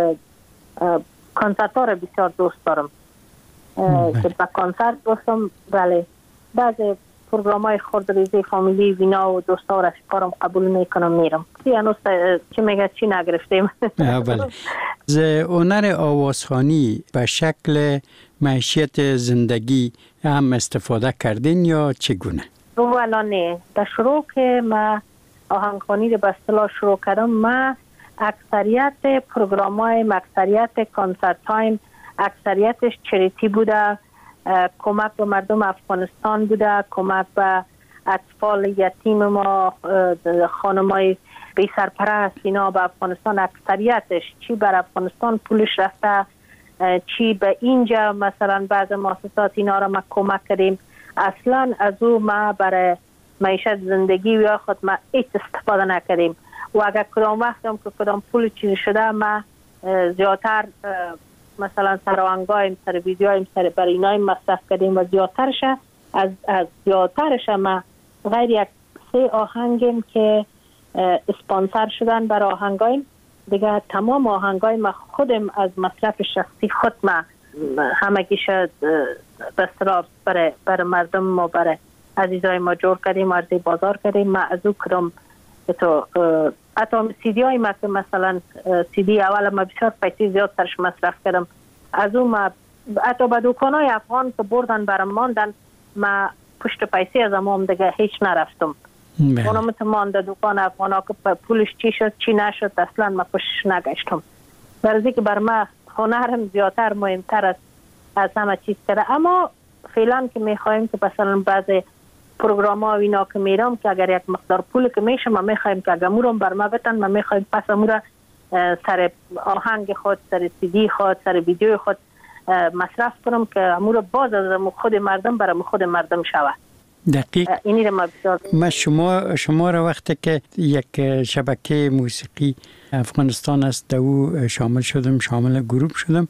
کنسرت ها را بسیار دوست دارم که با کنسرت باشم. بله بعضی پروگرام های خردریزی فامیلی وینا و دوستا و رفیقارم قبول میکنم میرم. هنوز چی میگه چی نگرفتیم. بله. از هنر آوازخوانی به شکل معیشت زندگی هم استفاده کردین یا چگونه؟ والا نه، در شروع که ما آهنگخوانی رو به اصطلاح شروع کردم، ما اکثریت پروگرام های اکثریت کنسرت هایم اکثریتش چریتی بوده، کمک به مردم افغانستان بوده، کمک به اطفال یتیم ما، خانمای بی سرپرست اینا به افغانستان اکثریتش چی بر افغانستان پولش رفته، چی به اینجا مثلا بعض مؤسسات اینا را ما کمک کردیم. اصلا از او ما برای معیشت زندگی یا خود ما هیچ استفاده نکردیم و اگر کدام وقتم که کدام پول چیزی شده ما زیادتر مثلا سر آهنگایم سر ویدیوهایم سر برای اینای مصرف کردیم و زیادترش ما غیر یک 3 آهنگیم که اسپانسر شدن برای آهنگایم دیگه. تمام آهنگای ما خودم از مصرف شخصی خود ما همگیش بسراب برای مردم ما برای عزیزای ما جور کردیم، عرضه بازار کردیم. ما از او کدام تو حتی سیدی های ما که مثلا سیدی اول ما بسیار پیسی زیاد سرش مصرف کردم، از او ما حتی به دوکان های افغان که بردن برام ماندن ما پشت پیسی از امام دیگه هیچ نرفتم. اونم تو مانده دوکان افغان ها که پولش چی شد چی نشد اصلا ما پشتش نگشتم. برای که بر ما هنرم زیادتر مهمتر از همه چیز کرده. اما فعلا که میخوایم که مثلا بعض پروگرام ها و اینا که میرم که اگر یک مقدار پول که میشه ما میخوایم که اگر مورم بر ما بتن ما میخوایم پس امورا سر آهنگ خود سر سیدی خود سر ویدیو خود مصرف کنم که امورا باز از خود مردم برای خود مردم شود. دقیق. اینی رو ما شما را وقتی که یک شبکه موسیقی افغانستان است در او شامل گروه شدم،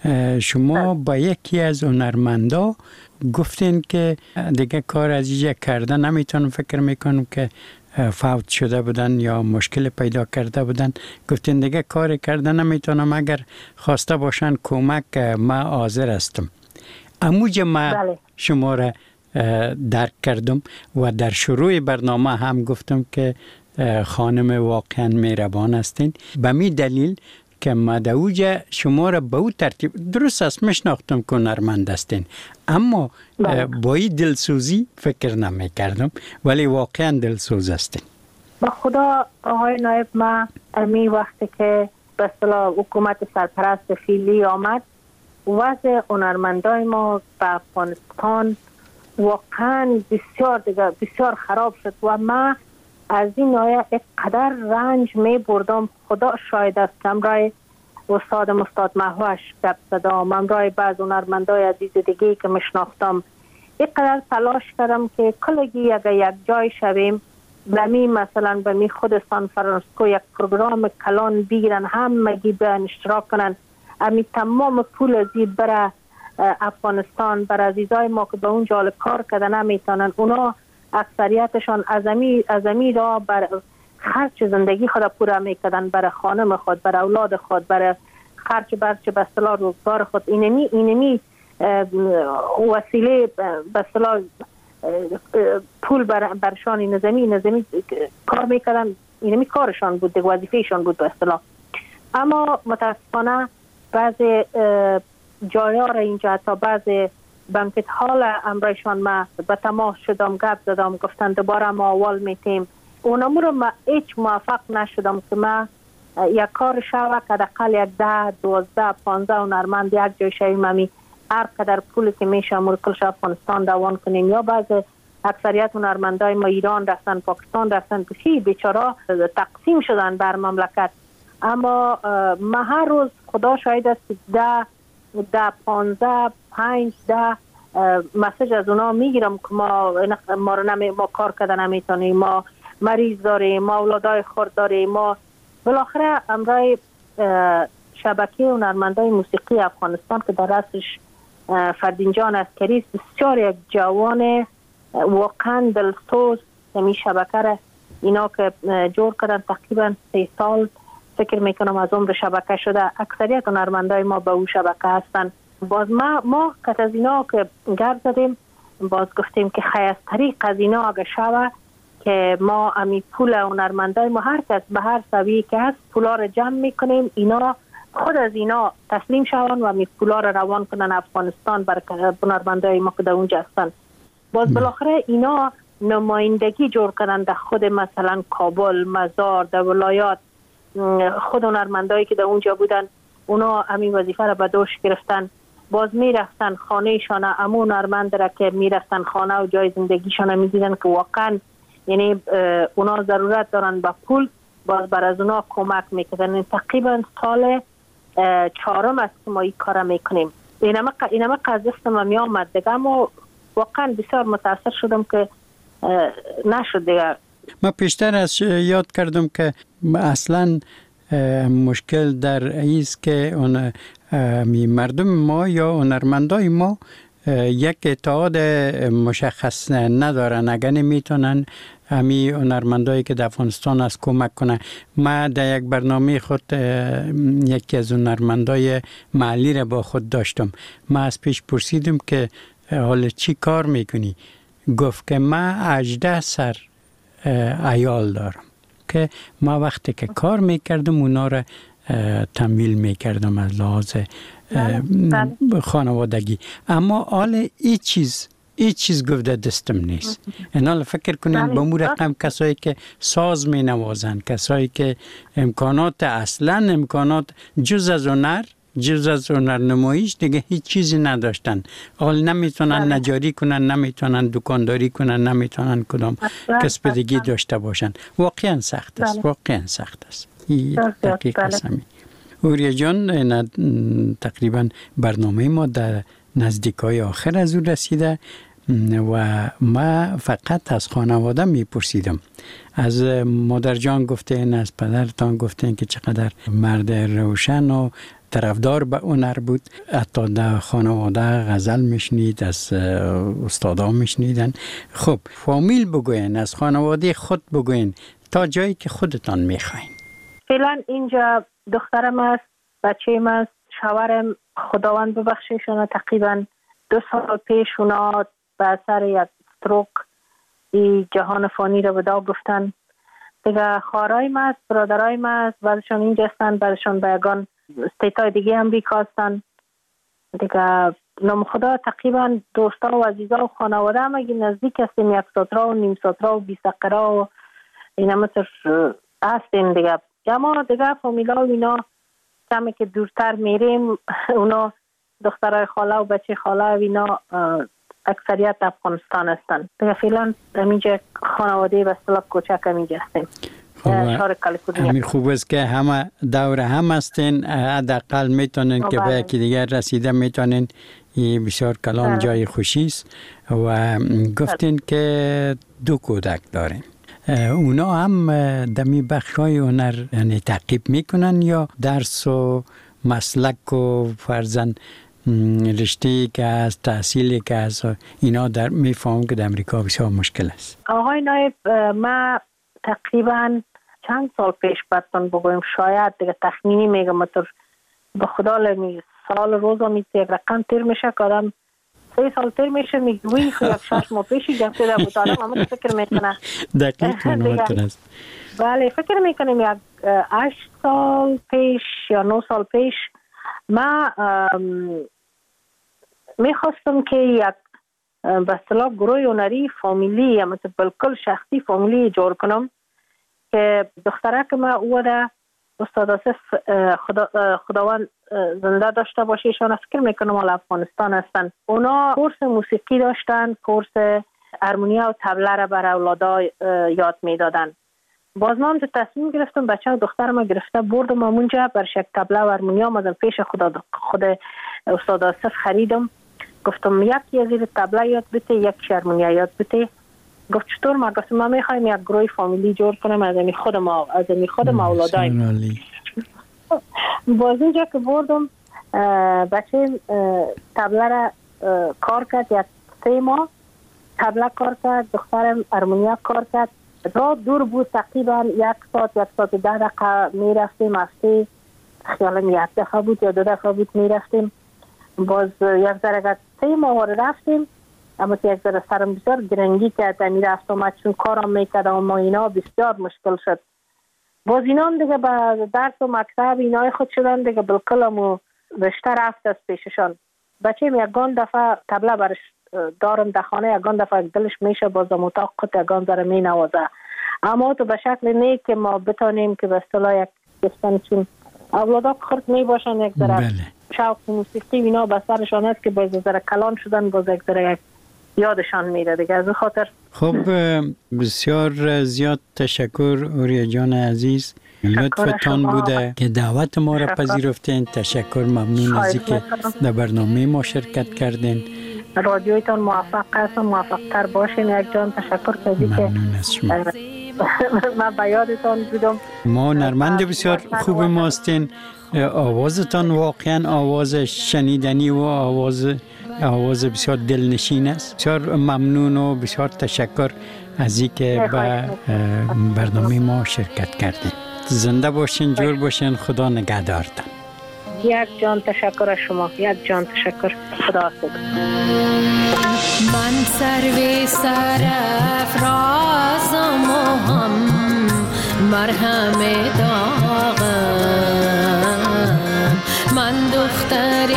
شما با یکی از هنرمندا گفتین که دیگه کار از اینجا کرده نمیتونم، فکر میکنم که فوت شده بودن یا مشکل پیدا کرده بودن، گفتین دیگه کار کرده نمیتونم، اگر خواسته باشن کمک ما حاضر هستم. اموجه ما شما را درک کردم و در شروع برنامه هم گفتم که خانم واقعا مهربان هستین. به می دلیل که مدعوجه شما را به او ترتیب درست است میشناختم که هنرمند هستین، اما با این دلسوزی فکر نمی کردم، ولی واقعا دلسوز هستین. با خدا آقای نایب، ما امی وقتی که به اصطلاح حکومت سرپرست فعلی آمد وضع هنرمندای ما به افغانستان واقعا بسیار خراب شد و ما از این آیه اقدر رنج می بردم. خدا شاید است که امرای استاد محوش گپ زدم، امرای بعض هنرمندای عزیز دیگه که مشناختم اقدر تلاش کردم که کلگی اگر یک جای شویم بمی مثلا بمی خود سان فرانسیسکو یک پروگرام کلان بگیرن همگی به اشتراک کنن، امی تمام پول ازی برای افغانستان برای عزیزای ما که به اون جال کار کردن نمیتونن، اونا اکثریتشان از امی را بر خرچ زندگی خود پورا میکردن، برای خانم خود، برای اولاد خود، برای خرچ برچ به اصطلاح روزگار خود اینمی وسیله به اصطلاح پول برشان نظامی کار میکردن، اینمی کارشان بود، وظیفهشان بود به اصطلاح. اما متاسفانه بعضی جایا را اینجا تا بعضی بمکت حال امرایشان ما به تماس شدم، گپ زدم، گفتن دوباره ما اول میتیم. اونمو رو ما هیچ موفق نشدم که ما یک کار شوه که دقل یک 10 12 15 هنرمند یک جای شویم همی هر قدر پولی که میشه مرکلش افغانستان دوان کنیم. یا بعض اکثریت هنرمندای ما ایران رفتن، پاکستان رفتن، کشی بیچاره تقسیم شدن بر مملکت. اما ما هر روز خدا شاید است 10 15 5 10 مسیج از اونا میگیرم که ما کار کردن نمیتونیم، ما مریض داریم، ما اولادای خورد داریم. ما بالاخره امرای شبکه هنرمندای موسیقی افغانستان که در رأسش فردین جان عسکری بسیار یک جوان واقعا دلسوز همین شبکه را اینا که جور کردن تقریبا 3 سال فکر میکنم از عمر شبکه شده. اکثریت هنرمندای ما به اون شبکه هستن. باز ما که از اینا که گرد زدیم باز گفتیم که خیستری از اینا اگه شوه که ما امی پول هنرمندای ما هر کس به هر سویه که هست پولا رو جمع میکنیم، اینا خود از اینا تسلیم شوند و امی پولا رو روان کنن افغانستان بر هنرمندای ما که در اونجا هستن. باز بالاخره اینا نمایندگی جور کردن در خود مثلا کابل، مزار، در ولایات. خود هنرمندایی که در اونجا بودن اونا همین وظیفه را به دوش گرفتن. باز میرفتن خانه شان امون هنرمند را که میرفتن خانه و جای زندگیشان میدیدن که واقعا یعنی اونا ضرورت دارن به پول، باز بر از اونا کمک میکنن. تقریبا سال 4 است که ما این کار میکنیم. اینما قضیست ما می آمد دیگه، اما واقعا بسیار متاثر شدم که نشد دیگه. ما پیشتر از یاد کردم که اصلا مشکل در ایست که اون مردم ما یا هنرمندای ما یک اتحاد مشخص ندارن. اگر نمیتونن همی هنرمندایی که در افغانستان از کمک کنن. ما در یک برنامه خود یکی از هنرمندای محلی را با خود داشتم. ما از پیش پرسیدم که حالا چی کار میکنی؟ گفت که ما 18 سر عیال دارم که ما وقتی که کار میکردم اونا را تمویل میکردم از لحاظ خانوادگی. اما حال ای چیز گفته دستم نیست. اینا فکر کنین با مو رقم کسایی که ساز می نوازن، کسایی که امکانات جز از هنر نمایش دیگه هیچ چیزی نداشتن. حال نمیتونن نجاری کنن، نمیتونن دکانداری کنن، نمیتونن کدام کسب دیگه داشته باشن. واقعا سخت است. دقیق هستمی. اوریا جان، تقریبا برنامه ما در نزدیکای آخر از او رسیده و ما فقط از خانواده میپرسیدم. از مادر جان گفتین، از پدرتان گفتین که چقدر مرد روشن و طرفدار به هنر بود. حتی در خانواده غزل میشنید، از استادا میشنیدن. خب فامیل بگوین، از خانواده خود بگوین تا جایی که خودتان میخواین. فعلا اینجا دخترم است، بچه‌م است، شوهرم خداوند ببخشیشون تقریبا 2 سال پیش اونا به اثر یک استروک این جهان فانی رو ودا گفتن. دیگه خواهرای است، برادرای است، بعضشون اینجا هستن، بعضشون به یگان استیتای دیگه امریکا هستن. دیگه نام خدا تقریبا دوستا و عزیزا و خانواده هم اگه نزدیک هستیم، 1 ساترا و نیم ساترا و 20 قرا و اینا مثل هستیم دیگه. اما دیگه فامیلا و اینا کمی که دورتر میریم، اونا دخترای خاله و بچه خاله و اینا اکثریت افغانستان هستن. دیگه فعلا همینجا خانواده به اصطلاح کوچک همینجا هستیم. شهر کالیفرنیا. همین خوب است که همه دور هم هستین، حداقل میتونن که به یکی دیگر رسیده میتونن. این بسیار کلام جای خوشی است. و گفتین که 2 کودک دارین. اونا هم دمی بخشای هنر یعنی تعقیب میکنن یا درس و مسلک و فرزن رشته که از تحصیلی که از اینا در میفهم که در امریکا بسیار مشکل است؟ آقای نایب، ما تقریبا چند سال پیش براتون بگویم، شاید دیگه تخمینی میگم به خدا لمی سال روز هم یک رقم تیر میشه که آدم 3 سال تیر میشه میگوی یک 6 ماه پیشی گفته در بود آدم همه فکر میکنه دقیق منواتر است. بله فکر میکنیم یک 8 سال پیش یا 9 سال پیش ما میخواستم که یک به اصطلاح گروه هنری فامیلی یا مثل بالکل شخصی فامیلی جور کنم که دختره که ما او ده استاد آصف خداوند زنده داشته باشه ایشان فکر میکنم مال افغانستان هستن. اونا کورس موسیقی داشتن، کورس هارمونیا و طبله را بر اولادا یاد میدادن. باز ما هم تصمیم گرفتم بچه و دخترم گرفته بردم اونجا بر شک طبله و هارمونیا مازم پیش خود استاد آصف خریدم. گفتم یکی از این طبله یاد بده، یک هارمونیا یاد بده. گفت چطور؟ ما گفتم ما میخوایم یک گروه فامیلی جور کنم از این خودم اولادایم. باز اینجا که بردم بچه طبله را کار کرد، یک 3 ماه طبله کار کرد، دخترم هارمونیا کار کرد. راه دور بود، تقریبا 1 ساعت 10 دقیقه میرفتیم. هفته خیالم 1 دفعه بود یا 2 دفعه بود میرفتیم. باز یک ذره 3 ماه رفتیم، اما یک ذره سرم بسیار گرنگی کرد میرفت آمد چون کارم میکرد اما اینا بسیار مشکل شد. باز اینا هم دیگه به درس و مکتب اینای خود شدن دیگه بالکل همو رشته رفت از پیششان. بچه یکان دفعه طبله برش دارم در خانه، یکان دفعه دلش میشه باز در اتاق خود یکان ذره می نوازه، اما تو به شکل نه که ما بتانیم که به اصطلاح یک گفتن چون اولادا خرد می باشن یک ذره شوق موسیقی اینا به سرشان است که باز ذره کلان شدن، باز یک ذره یادشان میره دیگه. از خاطر خب بسیار زیاد تشکر اوریا جان عزیز، لطفتان بوده که دعوت ما را پذیرفتین. تشکر، ممنون از اینکه در برنامه ما شرکت کردین. رادیویتان موفق است، موفق تر باشین. یک جان تشکر کردی که ممنون از شما. من به یادتان بودم. ما نرمند بسیار خوب ماستین. آوازتان واقعا آواز شنیدنی و آواز بسیار دلنشین است. بسیار ممنون و بسیار تشکر از اینکه به برنامه ما شرکت کردین. زنده باشین، جور باشین، خدا نگهدارتان. یک جان تشکر از شما، یک جان تشکر. خدا حافظ. من سروی سرافرازم و هم مرهم داغم، من دختر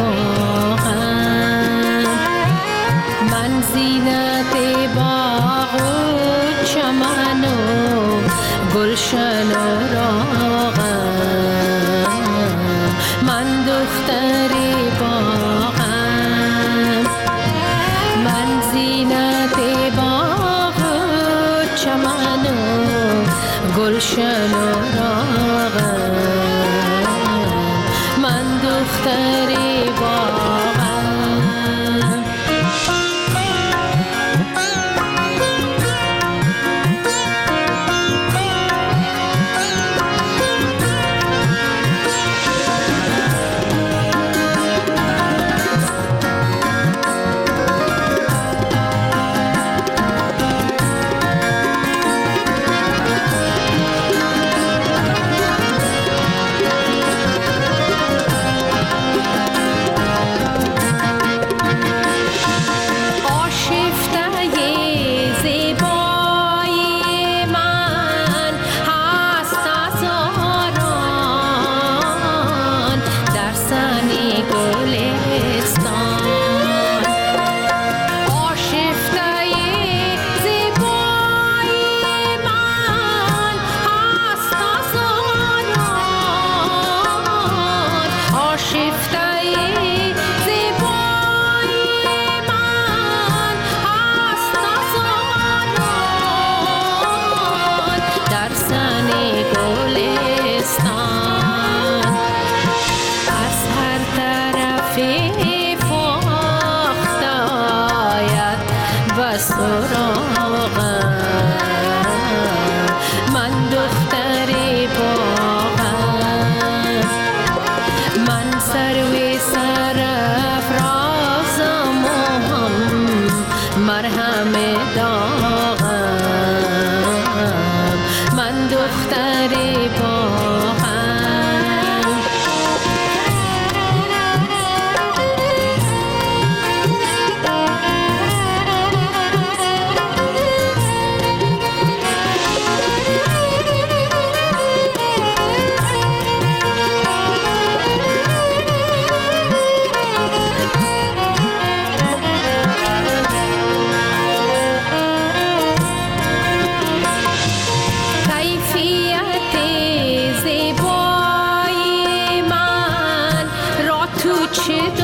باغم، من زینت باغ و چمن و گلشن و راغم، من دختر باغم، من زینت باغ و چمن و گلشن و راغم، من دختر باغم. چه